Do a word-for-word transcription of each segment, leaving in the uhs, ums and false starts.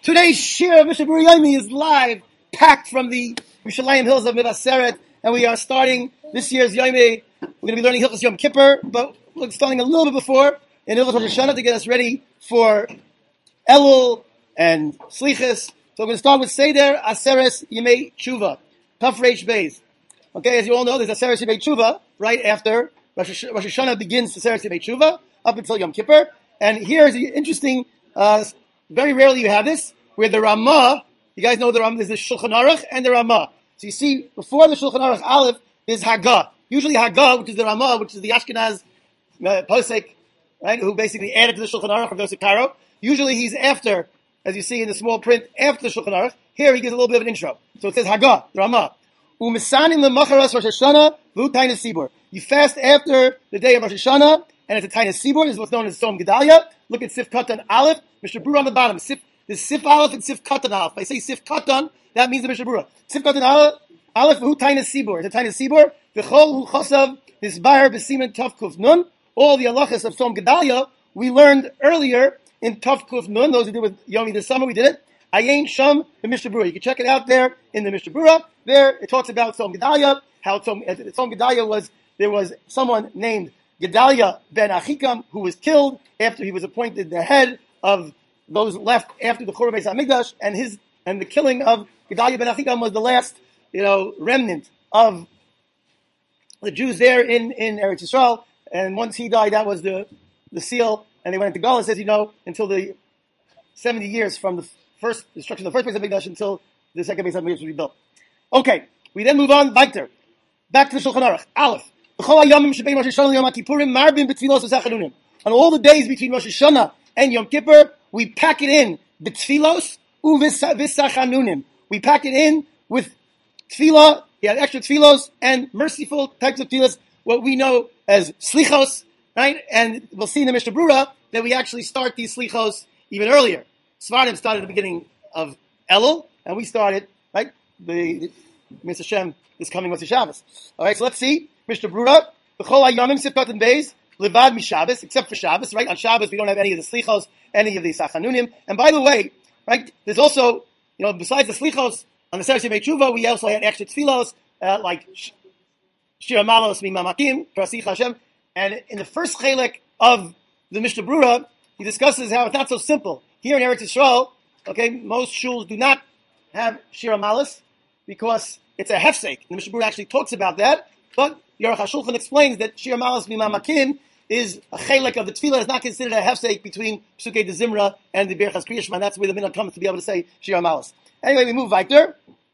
Today's shir of Mishnah Berurah Yomi is live, packed from the Yerushalayim hills of Mevaseret, and we are starting this year's Yomi. We're going to be learning Hilchos Yom Kippur, but we're starting a little bit before in Hilchos Rosh Hashanah to get us ready for Elul and Slichas. So we're going to start with Seder Aseres Yemei Tshuva, Taf Reish Beis. Okay, as you all know, there's Aseres Yemei Tshuva right after Rosh Hashanah begins Aseres Yemei Tshuva up until Yom Kippur, and here is the interesting. Uh, very rarely you have this, where the Ramah, you guys know the Ramah, there's the Shulchan Aruch and the Ramah. So you see, before the Shulchan Aruch Aleph is Haggah. Usually Haggah, which is the Ramah, which is the Ashkenaz uh, Posek, right, who basically added to the Shulchan Aruch of Yosef Karo. Usually he's after, as you see in the small print, after the Shulchan Aruch. Here he gives a little bit of an intro. So it says Haggah, the Ramah. U'misanim l'macharas Rosh Hashanah v'hu Tainas Sibur. You fast after the day of Rosh Hashanah, and it's a Tainas Sibur. This is what's known as Tzom Gedalia. Look at Sif Katan Aleph. Mishnah Berurah on the bottom. Sif, there's Sif Aleph and Sif Katan Aleph. If I say Sif Katan, that means the Mishnah Berurah. Sif Katan Aleph, Aleph v'hu Tainas Sibur. It's a Tainas Sibur. V'chol hu chosav hisbayar b'simen Tav Kuf Nun. All the halachas of Tzom Gedalia we learned earlier in Tav Kuf Nun. Those who did with Yomi this summer, we did it. Ayin Sham the Mishnah Berurah. You can check it out there in the Mishnah Berurah. There it talks about Tzom Gedalia. How Tzom, Tzom Gedalia was, there was someone named Gedalia ben Achikam who was killed after he was appointed the head of those left after the Churban Beis Hamikdash, and his and the killing of Gedalia ben Achikam was the last, you know, remnant of the Jews there in, in Eretz Yisrael. And once he died, that was the the seal, and they went into Galus, as you know, until the seventy years from the first destruction of the first Beis Hamikdash until the second Beis Hamikdash was rebuilt. Okay, we then move on weiter. Back to the Shulchan Aruch. Aleph. On all the days between Rosh Hashanah and Yom Kippur, we pack it in b'tfilos u'visachanunim. We pack it in with tefillah, yeah, extra tefillos and merciful types of tefillos, what we know as slichos, right? And we'll see in the Mishnah Berurah that we actually start these slichos even earlier. Svardim started at the beginning of Elul, and we started, right, the Mister Shem is coming with the Shabbos. All right, so let's see. Mishnah Berurah, B'chol hayamim sifkat and beis, levad mishabbos, except for Shabbos, right? On Shabbos we don't have any of the slichos, any of the sachanunim. And by the way, right, there's also, you know, besides the slichos, on the Aseres Yemei Tshuva, we also had extra tefillos, uh, like Shir Malos Mimamakim, Prasich Hashem. And in the first chelek of the Mishnah Berurah, he discusses how it's not so simple. Here in Eretz Yisrael, okay, most shuls do not have Shir Malos because it's a hefsek. The Mishnah Berurah actually talks about that, but Aruch HaShulchan explains that Shir Malos Mimamakim is a chelek of the tefillah, is not considered a hefsek between Psukei de Zimra and the Birchas Kriya Shema. That's where the minhag comes to be able to say Shir Malos. Anyway, we move weiter.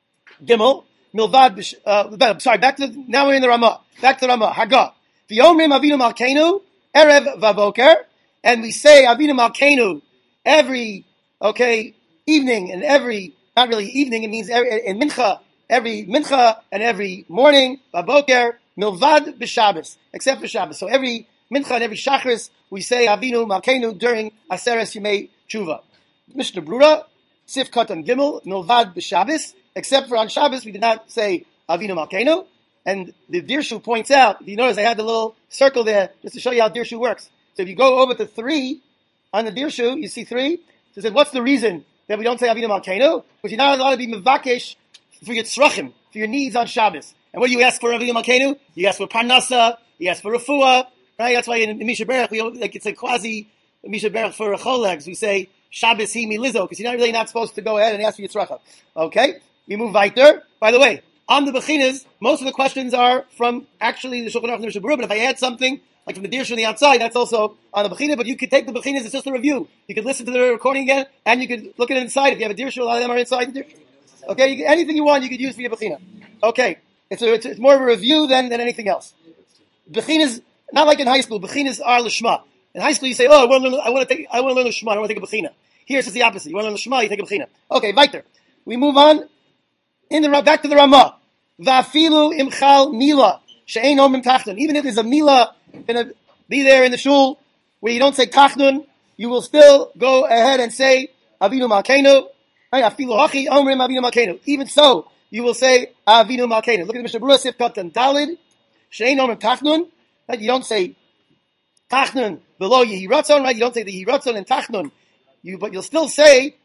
Gimel, Milvad, uh, sorry, back to, now we're in the Ramah. Back to the Ramah. Haggah. V'yomrim Avinu Malkeinu, Erev Vaboker, and we say Avinu Malkeinu every, okay, evening, and every, not really evening, it means every, in Mincha, every Mincha, and every morning, Vaboker, Milvad b'Shabbos, except for Shabbos. So every Mincha and every Shachris, we say Avinu Malkeinu during Aseres Yemei Tshuva. Mishnah Berurah, Sif Katan Gimel, Milvad b'Shabbos, except for on Shabbos, we did not say Avinu Malkeinu. And the Dirshu points out, if you notice, I had the little circle there just to show you how Dirshu works. So if you go over to three on the Dirshu, you see three. So it says, what's the reason that we don't say Avinu Malkeinu? Because you're not allowed to be mevakesh for your tzrachim, for your needs on Shabbos. And what do you ask for Avinu Malkeinu? You ask for parnasa, you ask for refuah, right? That's why in, in Misha Berach, we like it's a quasi Misha Berach for cholegs. We say Shabbos hi milizo, because you're not really not supposed to go ahead and ask for your tzrachim. Okay, we move weiter. By the way, on the bechinas, most of the questions are from actually the Shulchan Aruch and the Mishnah Berurah. But if I add something like from the Dirshu on the outside, that's also on the bechina. But you could take the bechinas; it's just a review. You could listen to the recording again, and you could look at it inside. If you have a Dirshu, a lot of them are inside the Dirshu. Okay, you can, anything you want, you could use for your bechina. Okay. It's, a, it's, it's more of a review than, than anything else. Bechinas, not like in high school, bechinas are l'shma. In high school you say, oh, I want to learn, I want to take, I want to learn l'shma, I want to take a bechina. Here it's just the opposite. You want to learn l'shma, you take a bechina. Okay, weiter. We move on, in the, back to the Ramah. Va'afilu imchal mila, she'ein omim tachnun. Even if there's a mila, gonna be there in the shul, where you don't say tachnun, you will still go ahead and say, Avinu Malkeinu, afilu hachi omrim Avinu Malkeinu. Even so, you will say Avinu Malkeinu. Look at the Mishnah Berurah, Sif Katan Dalid, Shein Omrim Tachnun. Right? You don't say Tachnun below Yehi Ratzon, right? You don't say the Yehi Ratzon and Tachnun. You, but you'll still say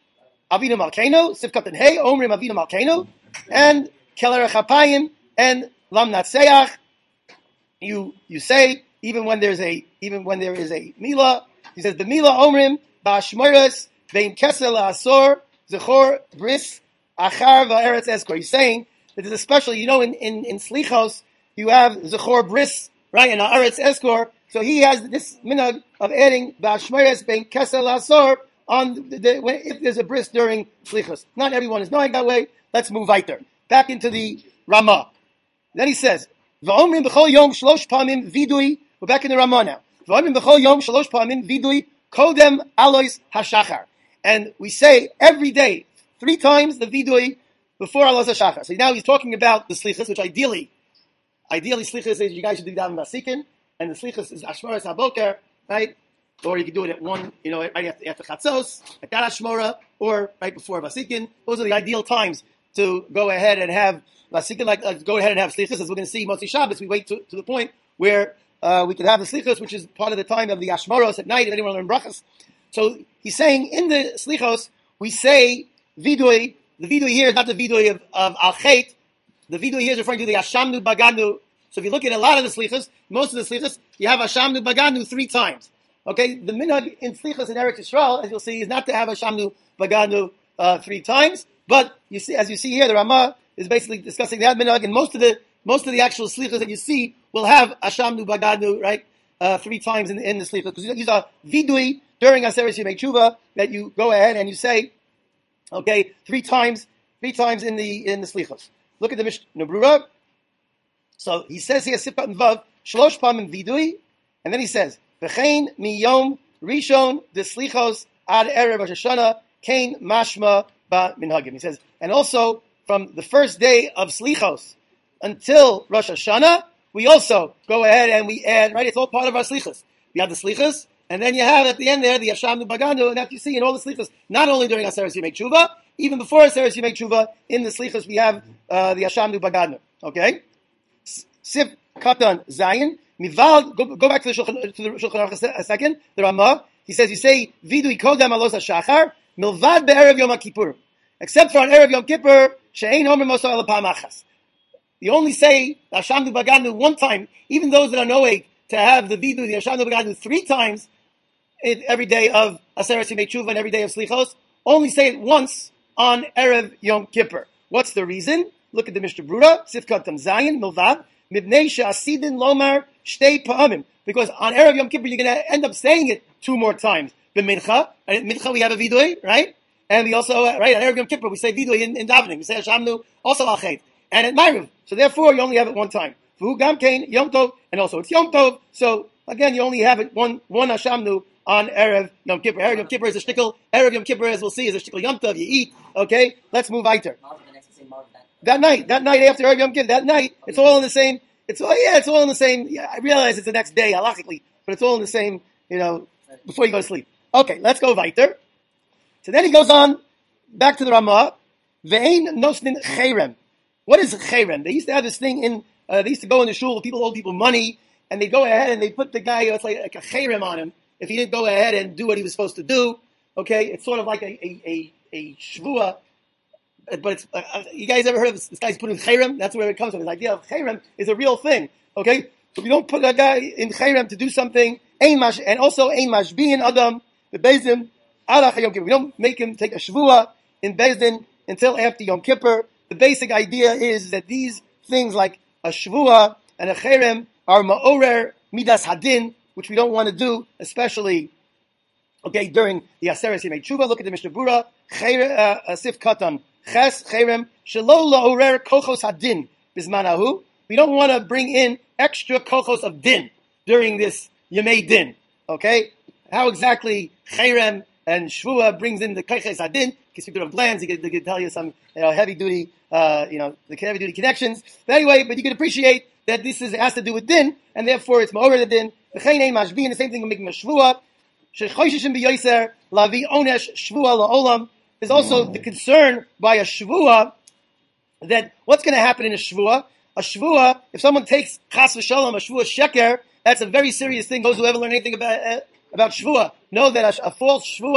Avinu Malkeinu, Sifkat and Hey, Omrim Avinu Malkeinu, and Keler Chapayim, and Lam Natseach. You you say even when there's a even when there is a Mila, he says the Mila Omrim Ba'ashmoras Vein Kesel Asor Zechor Bris Achar Va'eretz Eskor. He's saying that there's a special, you know, in in, in Slichos you have Zechor Bris, right, and Haaretz Eskor. So he has this minhag of adding Ba'ashmoras Vein Kesel Asor on the, the when, if there's a bris during Slichos. Not everyone is knowing that way. Let's move weiter. Back into the Ramah. Then he says, V'omrim b'chol yom shlosh pamim vidui. We're back in the Ramah now. V'omrim b'chol yom shlosh pamim vidui kodem alois hashachar. And we say every day, three times the vidui before alois hashachar. So now he's talking about the slichas, which ideally, ideally slichas is you guys should do that in Vasikin, and the slichas is ashmaras haboker, right? Or you can do it at one, you know, right after, after chatzos, at that ashmora, or right before Vasikin. Those are the ideal times to go ahead and have Vasikin, like uh, go ahead and have slichas. As we're going to see, Motzi Shabbos, we wait to, to the point where uh, we can have the slichos, which is part of the time of the ashmoros at night, if anyone learn brachas. So he's saying in the slichos, we say vidui. The vidui here is not the vidui of, of al-chet. The vidui here is referring to the ashamnu baganu. So if you look at a lot of the slichos, most of the slichos, you have ashamnu baganu three times. Okay, the minhag in slichos in Eretz Yisrael, as you'll see, is not to have ashamnu baganu uh, three times. But you see, as you see here, the Ramah is basically discussing that minhag, and most of the most of the actual slichos that you see will have ashamnu baganu, right, uh, three times in, in the slichos, because these are vidui during Aseret Yemei Tshuva that you go ahead and you say, okay, three times, three times in the in the slichos. Look at the Mishnah Berurah. So he says here, Sifkat and Vav, shlosh pamim vidui, and then he says, v'chein miyom rishon the slichos ad erev Rosh Hashanah kain mashma ba minhagim. He says, and also from the first day of slichos until Rosh Hashanah, we also go ahead and we add, right, it's all part of our slichos. We have the slichos, and then you have at the end there the Yashamnu Baganu, and that you see in all the slichos, not only during Aseret Yemei Tshuva, even before Aseret Yemei Tshuva, in the slichos we have uh, the Yashamnu Baganu. Okay? Sif Katan Zayin, Mival, go, go back to the Shulchan, to the Shulchan Aruch a second, the Ramah, he says, you say, Vidu Ikodem Alos HaShachar, Milvad Be'erev Yom HaKippur. Except for on Erev Yom Kippur, She'ein Homer Mosa Ela Pam Achas. You only say Hashamnu Baganu one time, even those that are noeg to have the Vidu, the Hashamnu Baganu three times in every day of Aseret Yemei Tshuva and every day of Slichos, only say it once on Erev Yom Kippur. What's the reason? Look at the Mishnah Berurah, Sifkat Tam Zayin, Milvad, Mibnei She'asidin Lomar Shtei Pa'amim. Because on Erev Yom Kippur, you're going to end up saying it two more times. The Mincha, and Mincha we have a Vidui, right? And we also, uh, right, on Erev Yom Kippur, we say Vidui in, in davening. We say Hashamnu, also Al-Chet. And at Ma'ariv. So therefore, you only have it one time. V'hu Gam Kain, Yom Tov, and also it's Yom Tov. So again, you only have it one, one Hashamnu on Erev Yom Kippur. Erev Yom Kippur is a shtickle. Erev Yom Kippur, as we'll see, is a shtickle Yom Tov. You eat. Okay? Let's move weiter. That night, that night after Erev Yom Kippur, that night, it's all in the same, it's all, yeah, it's all in the same, yeah, I realize it's the next day, halachically, but it's all in the same, you know, before you go to sleep. Okay, let's go weiter. So then he goes on, back to the Ramah, Ve'ein nosnin cherem. What is cherem? They used to have this thing in, uh, they used to go in the shul, people owe people money, and they go ahead and they put the guy, it's like, like a cherem on him, if he didn't go ahead and do what he was supposed to do. Okay, it's sort of like a, a, a, a shvua, but it's, uh, you guys ever heard of this, this guy's put in cherem? That's where it comes from. The idea of cherem is a real thing. Okay, so we don't put a guy in cherem to do something, ein mash, and also ein mashbiin adam, the bezim, alach Yom Kippur. We don't make him take a shvua in Bezdin until after Yom Kippur. The basic idea is that these things like a shvua and a cherem are ma'orer midas hadin, which we don't want to do, especially, okay, during the Aseret Yemei Tshuva. Look at the Mishnah Berurah, uh, Sif Katan, Ches, Cherem, Shelo la'orer kochos hadin bismanahu. We don't want to bring in extra kochos of din during this Yemei Din. Okay? How exactly Cherem and Shvua brings in the kochos hadin? Because people have plans, they can tell you some, you know, heavy duty, uh, you know, the heavy duty connections. But anyway, but you can appreciate that this is, has to do with din, and therefore it's ma'orer the din. The chein mashbiin, the same thing we're making a shvua. Shechoshishim b'yoser lavi onesh shvua la'olam. There's also the concern by a shvua that what's going to happen in a shvua? A shvua, if someone takes chas v'shalom, a shvua sheker, that's a very serious thing. Those who ever learn anything about uh, about shvua know that a, a false shvua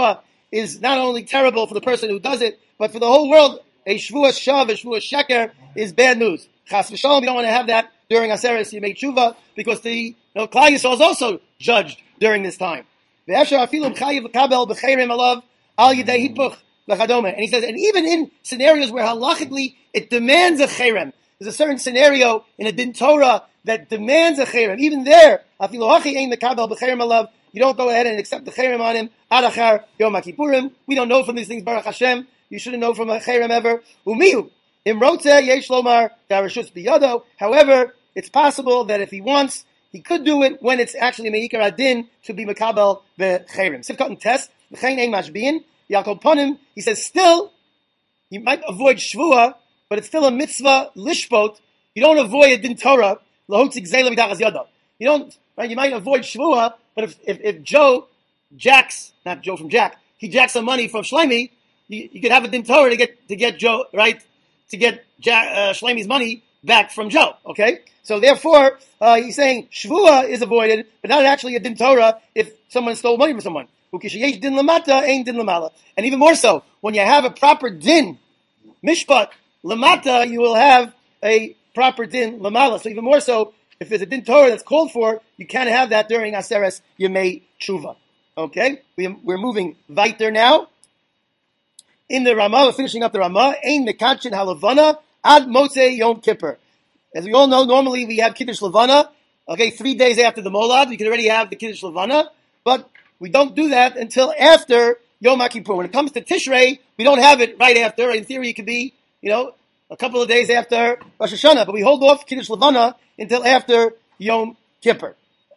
is not only terrible for the person who does it, but for the whole world. A shvuas shav, a shvuas sheker is bad news. Chas v'shalom, we don't want to have that during Aseres Yemei Tshuva, because the, you know, Klal Yisrael is also judged during this time. Ve'efshar afilu b'chayiv l'kabel b'cheirim alav al yidei hipuch l'chadome. And he says, and even in scenarios where halachically it demands a cherem, there's a certain scenario in a din Torah that demands a cherem. Even there, afilu hachi ein l'kabel b'cheirim alav, you don't go ahead and accept the cherem on him. Adachar Yom HaKippurim. We don't know from these things, Baruch Hashem. You shouldn't know from a cherem ever. Umihu. Imrotze yesh lomar darashus biyado. However, it's possible that if he wants, he could do it when it's actually meikar adin to be makabel becherem. Sifkat and test v'chein ein mashbiin. Yaakov Ponim. He says still you might avoid shvua, but it's still a mitzvah lishpot. You don't avoid a din Torah lahotzik zela b'dachas yado. You don't. Right? You might avoid shvua, but if, if if Joe jacks, not Joe from Jack, he jacks some money from Shlomi, you, you could have a din Torah to get to get Joe right to get Jack, uh, Shlomi's money back from Joe. Okay, so therefore uh, he's saying shvua is avoided, but not actually a din Torah if someone stole money from someone. Ukishayesh din lamata ain't din lamala, and even more so when you have a proper din mishpat lamata, you will have a proper din lamala. So even more so, if there's a din Torah that's called for, you can't have that during Aseres Yemei Tshuva. Okay? We, we're moving weiter now. In the Ramah, we're finishing up the Ramah. Ein mekanchin halavana ad motzei Yom Kippur. As we all know, normally we have Kiddush Levana. Okay, three days after the Molad, we can already have the Kiddush Levana. But we don't do that until after Yom HaKippur. When it comes to Tishrei, we don't have it right after. In theory, it could be, you know, a couple of days after Rosh Hashanah. But we hold off Kiddush Levana until after Yom Kippur.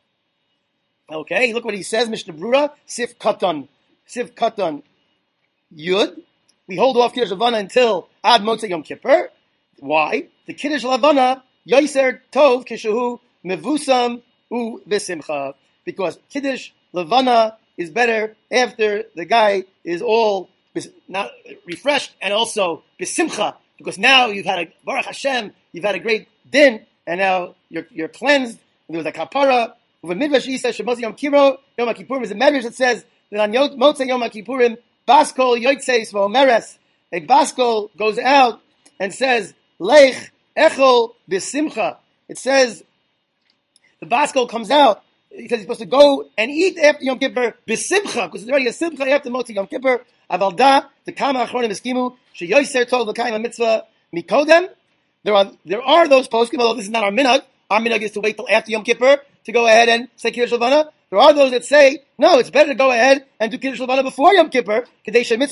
Okay, look what he says, Mishnah Brura, Sif Katan, Sif Katan Yud. We hold off Kiddush Levana until Ad Motzei Yom Kippur. Why? The Kiddush Levana, Yoiser Tov Kishahu Mevusam U V'Simcha. Because Kiddush Levana is better after the guy is all not refreshed and also B'Simcha. Because now you've had a, Baruch Hashem, you've had a great din, and now you're, you're cleansed. There was a kapara. With a midrash, he says, Shemos Yom Kippur, Yom HaKippurim is a midrash that says that on Motzei Yom HaKippurim, Baskol Yoitzeis V'Omeres, a Baskol goes out and says, Leich Echol B'Simcha. It says, the Baskol comes out because he's supposed to go and eat after Yom Kippur B'Simcha, because it's already a Simcha after Motzei Yom Kippur. Avalda, the Kama Achronim Eskimu, Sheyoiser Tov L'Kayim HaMitzvah Mikodem. There are, there are those poskim, although this is not our minhag. Our minhag is to wait till after Yom Kippur to go ahead and say Kiddush Levana. There are those that say, no, it's better to go ahead and do Kiddush Levana before Yom Kippur. It's an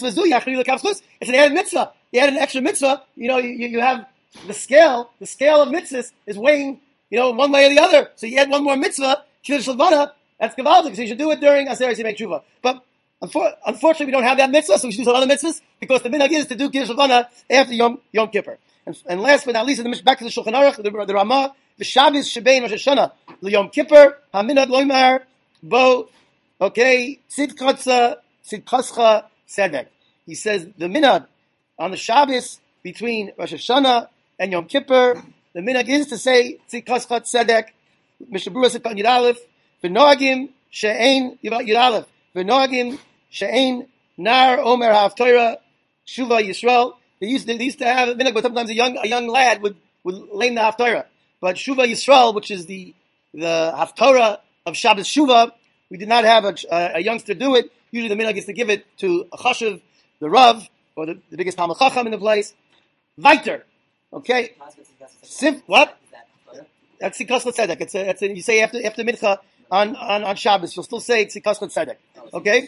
added mitzvah. You add an extra mitzvah. You know, you, you have the scale. The scale of mitzvahs is weighing, you know, one way or the other. So you add one more mitzvah, Kiddush Levana. That's gavaldik. So you should do it during Aseres Yemei Tshuva. But unfortunately, we don't have that mitzvah, so we should do some other mitzvahs because the minhag is to do Kiddush Levana after Yom Yom Kippur. And, and last but not least, in the, back to the Shulchan Aruch, the, the Ramah, the Shabbos Shebein Rosh Hashanah, L'Yom Kippur, Haminad Loimar, Bo, okay, Tzidkotza, Tzidkoscha Sedek. He says the minhag on the Shabbos between Rosh Hashanah and Yom Kippur, the minhag is to say Tzidkoscha Sedek, Mishnah Brura Sifkat Yud Aleph, V'noagim She'ein Yud Aleph, V'noagim She'ein Nar Omer HaHaftorah, Shuva Yisrael. They used, they used to have a minhag, but sometimes a young a young lad would, would lame the Haftorah. But Shuva Yisrael, which is the the Haftorah of Shabbos Shuva, we did not have a, a, a youngster do it. Usually the minhag is to give it to a chashuv, the Rav, or the, the biggest Talmid Chacham in the place. Weiter. Okay. Sim, what? That's Tzikas L'Tzedek. It's a, it's a, you say after after Mincha on, on, on Shabbos, you'll still say Tzikas L'Tzedek. Okay?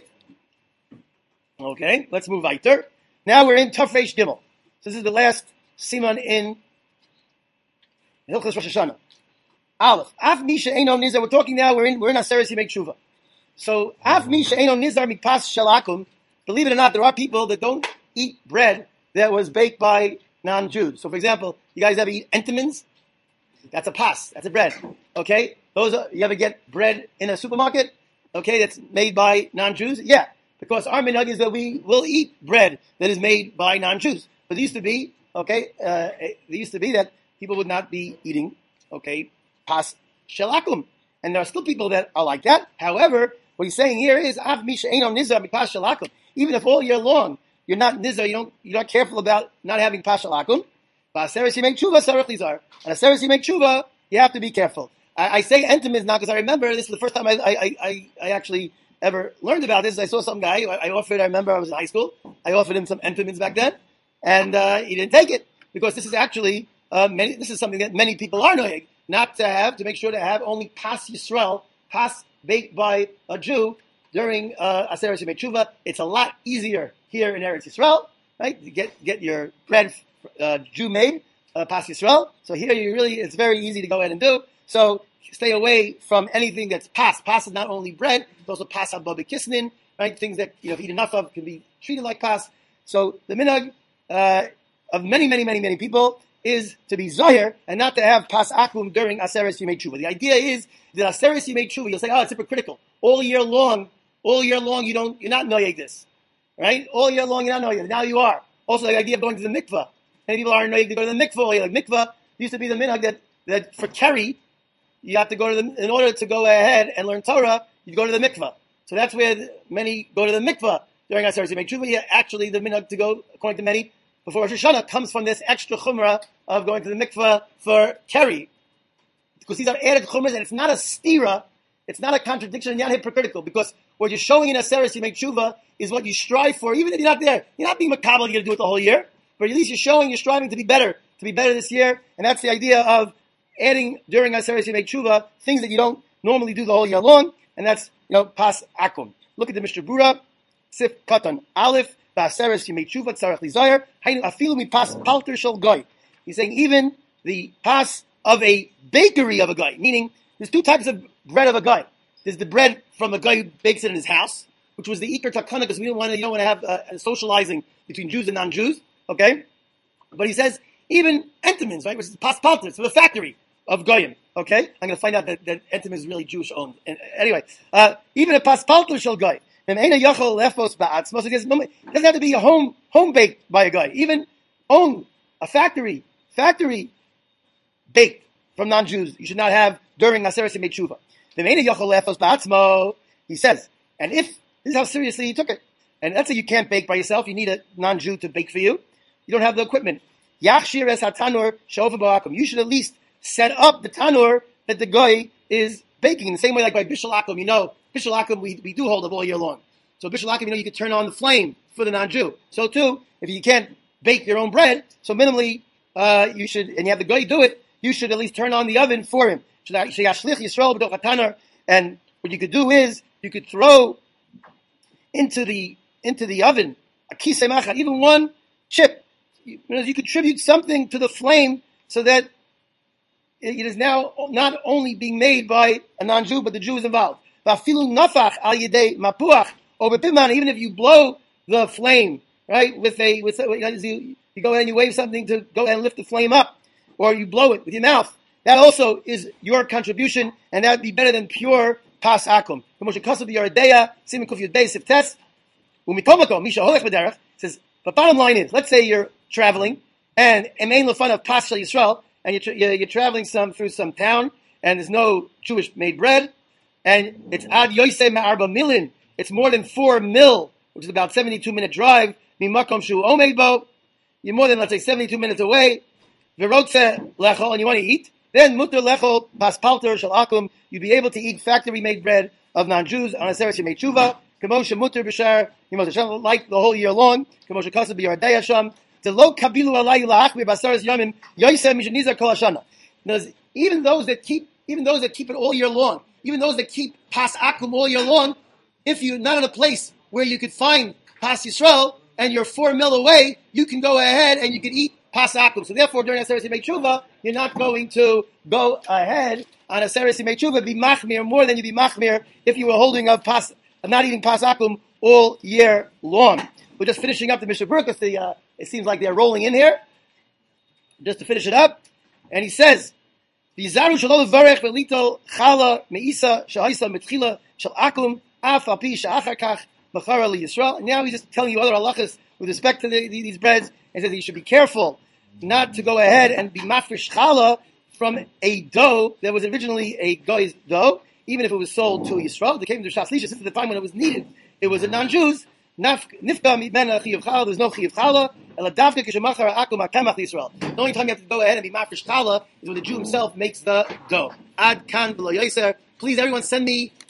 Okay, let's move weiter. Now we're in Tuf Reish Gimel. So this is the last siman in Hilchos Rosh Hashanah. Aleph. Af mi she'eino nizar. We're talking now. We're in we're in Aseres Yemei Tshuva. So af mi she'eino nizar mikpas shalakum. Believe it or not, there are people that don't eat bread that was baked by non-Jews. So, for example, you guys ever eat entenmann's? That's a pas. That's a bread. Okay. Those are, you ever get bread in a supermarket? Okay, that's made by non-Jews. Yeah. Because our minhag is that we will eat bread that is made by non-Jews. But it used to be, okay, uh, it used to be that people would not be eating, okay, pas shelakum. And there are still people that are like that. However, what he's saying here is, av mi she'eino nizar mi pas shelakum. even if all year long you're not nizar, you don't, you're not careful about not having pashal akum. But aseres you make tshuva, sarach lizar. And aseres you make tshuva, you have to be careful. I, I say entimis now because I remember this is the first time I, I, I, I actually ever learned about this. I saw some guy, I, I offered, I remember I was in high school, I offered him some entimis back then, and uh, he didn't take it, because this is actually, uh, many, this is something that many people are knowing, not to have, to make sure to have only pas Yisrael, pas baked by a Jew during uh, Aseres Yemei Tshuva. It's a lot easier here in Eretz Yisrael, right? You get, get your bread uh, Jew made, uh, pas Yisrael. So here you really, it's very easy to go ahead and do. So stay away from anything that's pas. Pas is not only bread, it's also pas hababi kisnin, right? Things that, you know, if you eat enough of can be treated like pas. So the minhag uh, of many, many, many, many people is to be zahir and not to have pas akum during Aseres Yemei Tshuva. The idea is that Aseres Yemei Tshuva, you'll say, oh, it's hypocritical. All year long, all year long, you don't, you're not noyeg this, right? All year long, you're not noyeg. Now you are. Also, the idea of going to the mikvah. Many people aren't noyeg to go to the mikvah. All year. Like mikvah used to be the minhag that, that for Kerry, you have to go to the, in order to go ahead and learn Torah, you go to the mikvah. So that's where many go to the mikvah during Aseres Yemei Tshuva. Actually, the minhag to go, according to many, before Rosh Hashanah comes from this extra chumrah of going to the mikvah for Kerry. Because these are added chumras, and it's not a stira, it's not a contradiction, and not hypocritical, because what you're showing in Aseres Yemei Tshuva is what you strive for, even if you're not there. You're not being makabel, you're going to do it the whole year, but at least you're showing you're striving to be better, to be better this year, and that's the idea of adding during Aseres Yemei Tshuva things that you don't normally do the whole year long, and that's, you know, pas akum. Look at the Mishnah Brura, Sif Katan Aleph, Ba'aseres Yemei Tshuva tzarech lizayir, hainu afilu mi pas palter shel goy. He's saying even the pas of a bakery of a guy, meaning there's two types of bread of a guy. There's the bread from a guy who bakes it in his house, which was the Iker Takana, because we don't want to, you don't want to have uh, socializing between Jews and non-Jews, okay? But he says even entomins, right, which is pas palter, so the factory of goyim, okay? I'm going to find out that, that entomin is really Jewish owned. And, anyway, uh, even a pas palter shel goy. It doesn't have to be a home home baked by a guy. Even own a factory, factory baked from non-Jews. You should not have during Aseres Yemei Tshuva. He says, and if this is how seriously he took it, and let's say you can't bake by yourself, you need a non-Jew to bake for you. You don't have the equipment. You should at least set up the tanur that the guy is baking in the same way like by Bishul Akum. You know, Bishul Akum we, we do hold up all year long. So Bishul Akum, you know, you could turn on the flame for the non-Jew. So too, if you can't bake your own bread, so minimally, uh, you should, and you have the guy do it, you should at least turn on the oven for him. And what you could do is, you could throw into the, into the oven, a kisei machar, even one chip. You, you know, you contribute something to the flame so that it is now not only being made by a non-Jew, but the Jew is involved. Even if you blow the flame, right, with a, with a, you, you go ahead and you wave something to go ahead and lift the flame up, or you blow it with your mouth, that also is your contribution, and that would be better than pure pas akum. Says, the bottom line is, let's say you're traveling, and emain lefan of pas shel Yisrael, and you're, you're, you're traveling some through some town, and there's no Jewish made bread, and it's ad yoisei ma'arba milin, it's more than four mil, which is about seventy-two minute drive, mimakom shu omeibo, you're more than, let's say, seventy-two minutes away, v'rotze lechol, and you want to eat, then mutter lechol pas palter shel akum, you'd be able to eat factory made bread of non-Jews on Aseres Yemei Tshuva, k'moshe mutter b'shar, like the whole year long, k'moshe kasab b'yardei Hashem, the lo kabilu alayu la'achmir b'aseres yomim, yoisem mishnizar kol hashana. Even those that keep, even those that keep it all year long, even those that keep pas akum all year long, if you're not in a place where you could find pas Yisrael and you're four mil away, you can go ahead and you can eat pas akum. So therefore, during Aseres Yemei Tshuva, you're not going to go ahead on Aseres Yemei Tshuva, be machmir more than you'd be machmir if you were holding of pas, of not eating pas akum all year long. We're just finishing up the Mishnah Berurah because the, uh, it seems like they're rolling in here. Just to finish it up, and he says, "V'yizaru shelo levarech ve'litol chala meisa shehaisa mitchila shel akum af al pi she'achar kach machara liyisrael." And now he's just telling you other halachas with respect to the, the, these breads, and says that you should be careful not to go ahead and be mafresh chala from a dough that was originally a guy's dough, even if it was sold to Yisrael. They came to Shas Lisha, since at the time when it was needed, it was a non-Jews. Nifka mimena chiyuv chala. There's no chiyuv chala. The only time you have to go ahead and be mafresh challah is when the Jew himself makes the dough. Ad kan b'lo yoser. Please, everyone, send me